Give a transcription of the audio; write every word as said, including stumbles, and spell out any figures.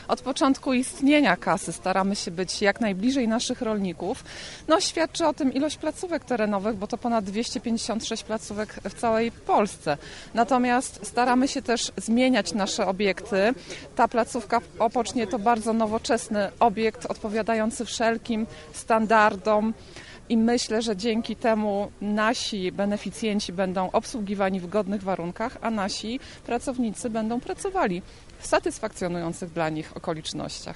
Od początku istnienia kasy staramy się być jak najbliżej naszych rolników. No, świadczy o tym ilość placówek terenowych, bo to ponad dwieście pięćdziesiąt sześć placówek w całej Polsce. Natomiast staramy się też zmieniać nasze obiekty. Ta placówka w Opocznie to bardzo nowoczesny obiekt odpowiadający wszelkim standardom. I myślę, że dzięki temu nasi beneficjenci będą obsługiwani w godnych warunkach, a nasi pracownicy będą pracowali w satysfakcjonujących dla nich okolicznościach.